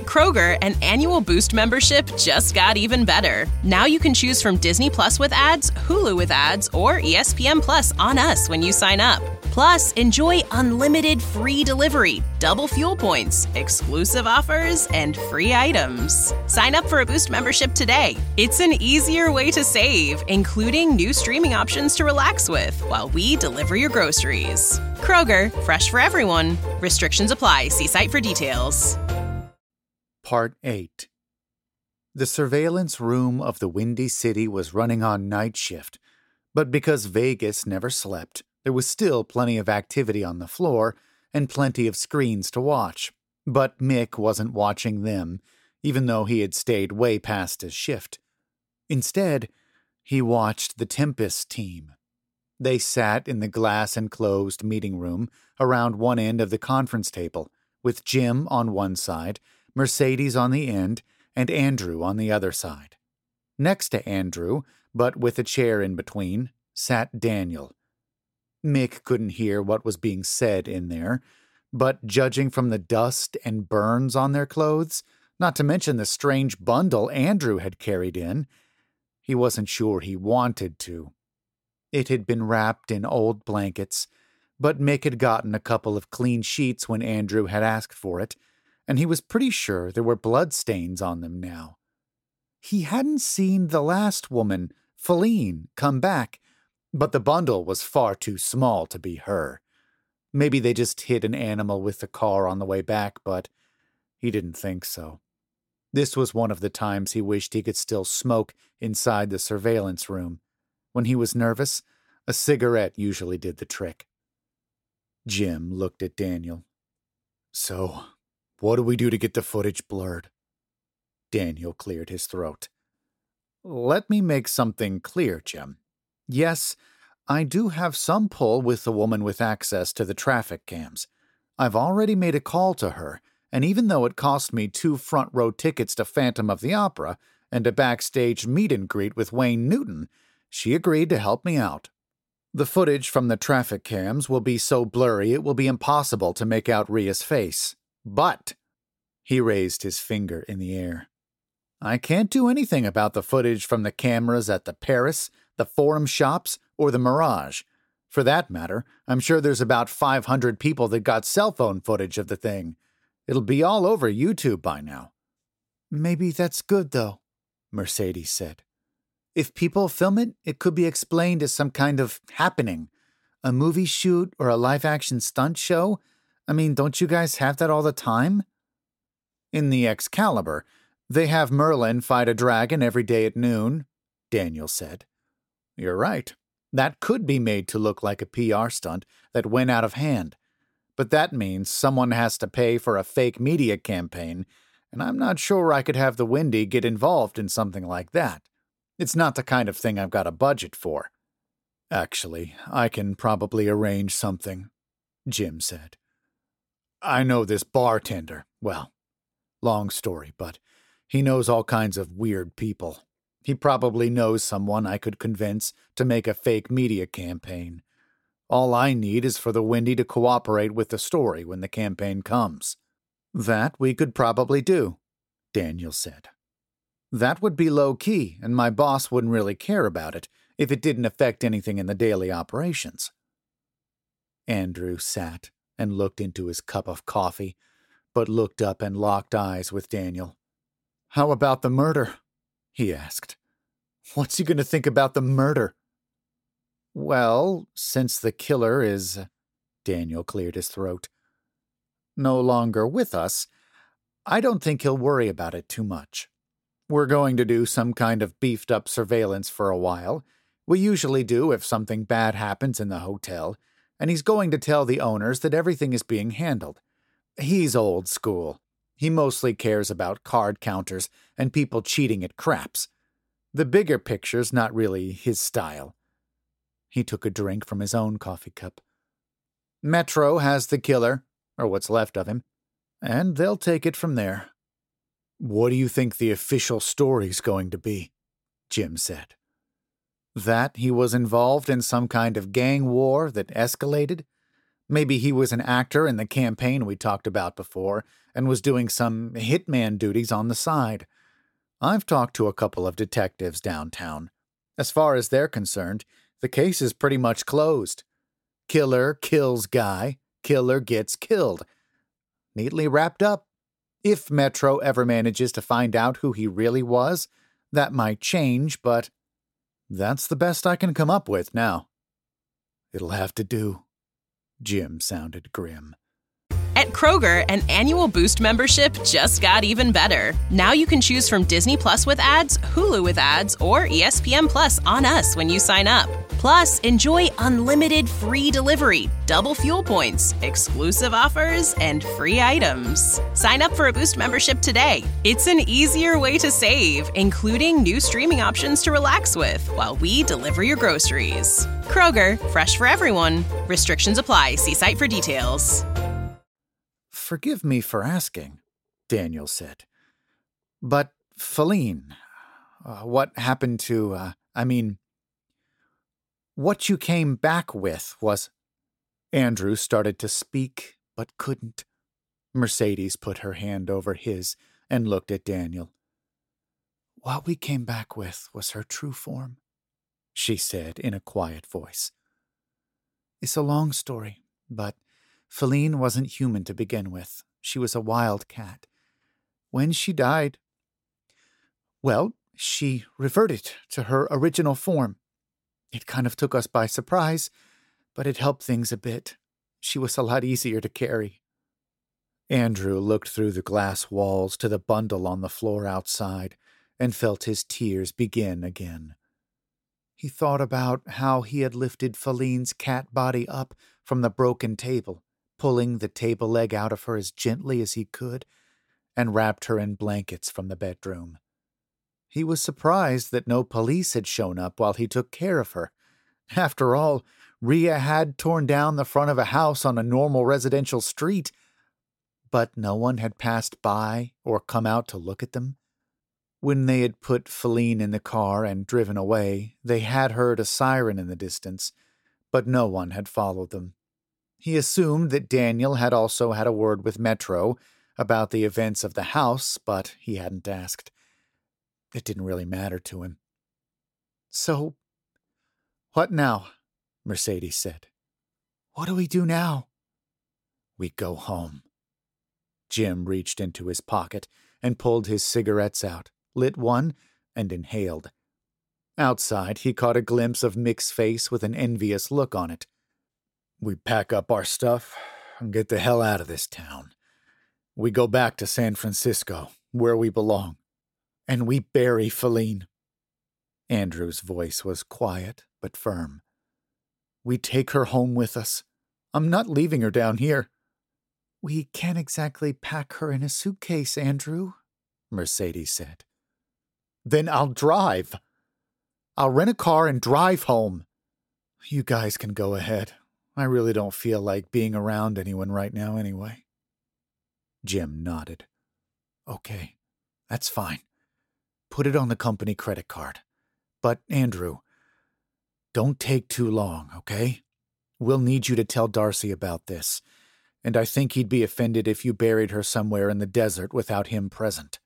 Kroger, an annual Boost membership just got even better. Now you can choose from Disney Plus with ads, Hulu with ads, or ESPN Plus on us when you sign up. Plus, enjoy unlimited free delivery, double fuel points, exclusive offers, and free items. Sign up for a Boost membership today. It's an easier way to save, including new streaming options to relax with while we deliver your groceries. Kroger, fresh for everyone. Restrictions apply. See site for details. Part 8. The surveillance room of the Windy City was running on night shift, but because Vegas never slept, there was still plenty of activity on the floor and plenty of screens to watch. But Mick wasn't watching them, even though he had stayed way past his shift. Instead, he watched the Tempest team. They sat in the glass-enclosed meeting room around one end of the conference table, with Jim on one side, Mercedes on the end, and Andrew on the other side. Next to Andrew, but with a chair in between, sat Daniel. Mick couldn't hear what was being said in there, but judging from the dust and burns on their clothes, not to mention the strange bundle Andrew had carried in, he wasn't sure he wanted to. It had been wrapped in old blankets, but Mick had gotten a couple of clean sheets when Andrew had asked for it, and he was pretty sure there were bloodstains on them now. He hadn't seen the last woman, Feline, come back, but the bundle was far too small to be her. Maybe they just hit an animal with the car on the way back, but he didn't think so. This was one of the times he wished he could still smoke inside the surveillance room. When he was nervous, a cigarette usually did the trick. Jim looked at Daniel. "So, what do we do to get the footage blurred?" Daniel cleared his throat. "Let me make something clear, Jim. Yes, I do have some pull with the woman with access to the traffic cams. I've already made a call to her, and even though it cost me 2 front-row tickets to Phantom of the Opera and a backstage meet-and-greet with Wayne Newton, she agreed to help me out. The footage from the traffic cams will be so blurry it will be impossible to make out Rhea's face. But," he raised his finger in the air, "I can't do anything about the footage from the cameras at the Paris, the Forum Shops, or the Mirage. For that matter, I'm sure there's about 500 people that got cell phone footage of the thing. It'll be all over YouTube by now." "Maybe that's good, though," Mercedes said. "If people film it, it could be explained as some kind of happening. A movie shoot or a live-action stunt show? I mean, don't you guys have that all the time?" "In the Excalibur, they have Merlin fight a dragon every day at noon," Daniel said. "You're right. That could be made to look like a PR stunt that went out of hand. But that means someone has to pay for a fake media campaign, and I'm not sure I could have the Windy get involved in something like that. It's not the kind of thing I've got a budget for." "Actually, I can probably arrange something," Jim said. "I know this bartender. Well, long story, but he knows all kinds of weird people. He probably knows someone I could convince to make a fake media campaign. All I need is for the Windy to cooperate with the story when the campaign comes." "That we could probably do," Daniel said. "That would be low-key, and my boss wouldn't really care about it if it didn't affect anything in the daily operations." Andrew sat and looked into his cup of coffee, but looked up and locked eyes with Daniel. "How about the murder?" he asked. "What's he going to think about the murder?" "Well, since the killer is," Daniel cleared his throat, "no longer with us, I don't think he'll worry about it too much. We're going to do some kind of beefed-up surveillance for a while. We usually do if something bad happens in the hotel, and he's going to tell the owners that everything is being handled. He's old school. He mostly cares about card counters and people cheating at craps. The bigger picture's not really his style." He took a drink from his own coffee cup. "Metro has the killer, or what's left of him, and they'll take it from there." "What do you think the official story's going to be?" Jim said. "That he was involved in some kind of gang war that escalated, Maybe he was an actor in the campaign we talked about before and was doing some hitman duties on the side. I've talked to a couple of detectives downtown. As far as they're concerned, the case is pretty much closed. Killer kills guy, killer gets killed. Neatly wrapped up. If Metro ever manages to find out who he really was, that might change, but that's the best I can come up with now. It'll have to do. Jim sounded grim. At Kroger, an annual Boost membership just got even better. Now you can choose from Disney Plus with ads, Hulu with ads, or ESPN Plus on us when you sign up. Plus, enjoy unlimited free delivery, double fuel points, exclusive offers, and free items. Sign up for a Boost membership today. It's an easier way to save, including new streaming options to relax with while we deliver your groceries. Kroger, fresh for everyone. Restrictions apply. See site for details. Forgive me for asking, Daniel said. But, Feline, what happened to, what you came back with was... Andrew started to speak, but couldn't. Mercedes put her hand over his and looked at Daniel. What we came back with was her true form, she said in a quiet voice. It's a long story, but Feline wasn't human to begin with. She was a wild cat. When she died, well, she reverted to her original form. It kind of took us by surprise, but it helped things a bit. She was a lot easier to carry. Andrew looked through the glass walls to the bundle on the floor outside and felt his tears begin again. He thought about how he had lifted Feline's cat body up from the broken table, pulling the table leg out of her as gently as he could, and wrapped her in blankets from the bedroom. He was surprised that no police had shown up while he took care of her. After all, Rhea had torn down the front of a house on a normal residential street, but no one had passed by or come out to look at them. When they had put Feline in the car and driven away, they had heard a siren in the distance, but no one had followed them. He assumed that Daniel had also had a word with Metro about the events of the house, but he hadn't asked. It didn't really matter to him. So, what now? Mercedes said. What do we do now? We go home. Jim reached into his pocket and pulled his cigarettes out, lit one, and inhaled. Outside, he caught a glimpse of Mick's face with an envious look on it. We pack up our stuff and get the hell out of this town. We go back to San Francisco, where we belong, and we bury Feline. Andrew's voice was quiet but firm. We take her home with us. I'm not leaving her down here. We can't exactly pack her in a suitcase, Andrew, Mercedes said. Then I'll drive. I'll rent a car and drive home. You guys can go ahead. I really don't feel like being around anyone right now anyway. Jim nodded. Okay, that's fine. Put it on the company credit card. But, Andrew, don't take too long, okay? We'll need you to tell Darcy about this, and I think he'd be offended if you buried her somewhere in the desert without him present.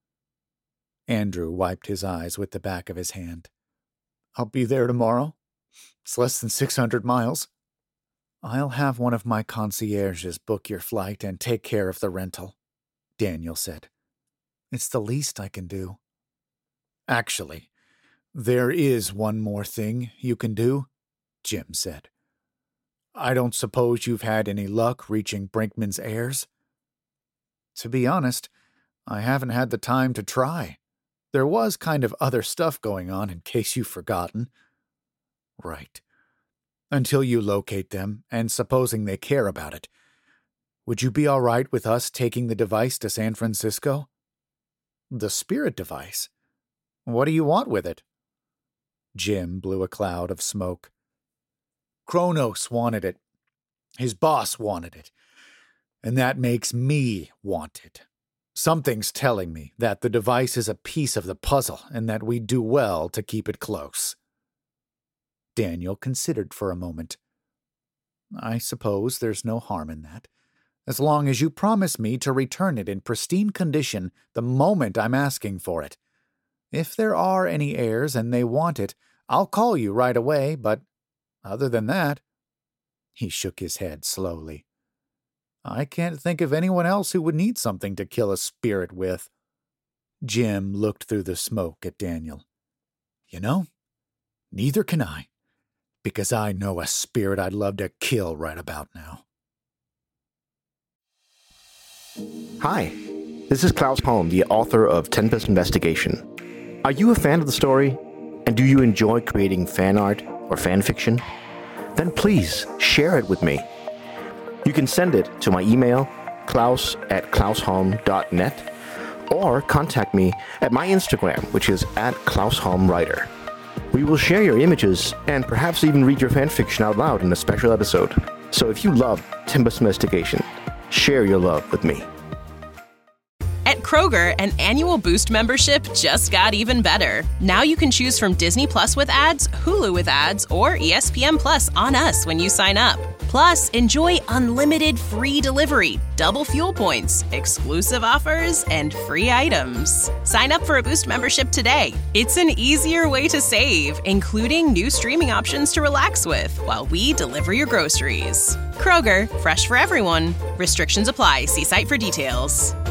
Andrew wiped his eyes with the back of his hand. I'll be there tomorrow. It's less than 600 miles. I'll have one of my concierges book your flight and take care of the rental, Daniel said. It's the least I can do. Actually, there is one more thing you can do, Jim said. I don't suppose you've had any luck reaching Brinkman's heirs? To be honest, I haven't had the time to try. There was kind of other stuff going on in case you've forgotten. Right. Until you locate them, and supposing they care about it. Would you be all right with us taking the device to San Francisco? The spirit device? What do you want with it? Jim blew a cloud of smoke. Kronos wanted it. His boss wanted it. And that makes me want it. Something's telling me that the device is a piece of the puzzle and that we do well to keep it close. Daniel considered for a moment. I suppose there's no harm in that, as long as you promise me to return it in pristine condition the moment I'm asking for it. If there are any heirs and they want it, I'll call you right away, but other than that—" He shook his head slowly. "I can't think of anyone else who would need something to kill a spirit with." Jim looked through the smoke at Daniel. "You know, neither can I, because I know a spirit I'd love to kill right about now." Hi, this is Klaus Holm, the author of Tempest Investigation. Are you a fan of the story? And do you enjoy creating fan art or fan fiction? Then please share it with me. You can send it to my email, klaus@klausholm.net, or contact me at my Instagram, which is @KlausHolmWriter. We will share your images and perhaps even read your fan fiction out loud in a special episode. So if you love Tempest Investigation, share your love with me. At Kroger, an annual Boost membership just got even better. Now you can choose from Disney Plus with ads, Hulu with ads, or ESPN Plus on us when you sign up. Plus, enjoy unlimited free delivery, double fuel points, exclusive offers, and free items. Sign up for a Boost membership today. It's an easier way to save, including new streaming options to relax with while we deliver your groceries. Kroger, fresh for everyone. Restrictions apply. See site for details.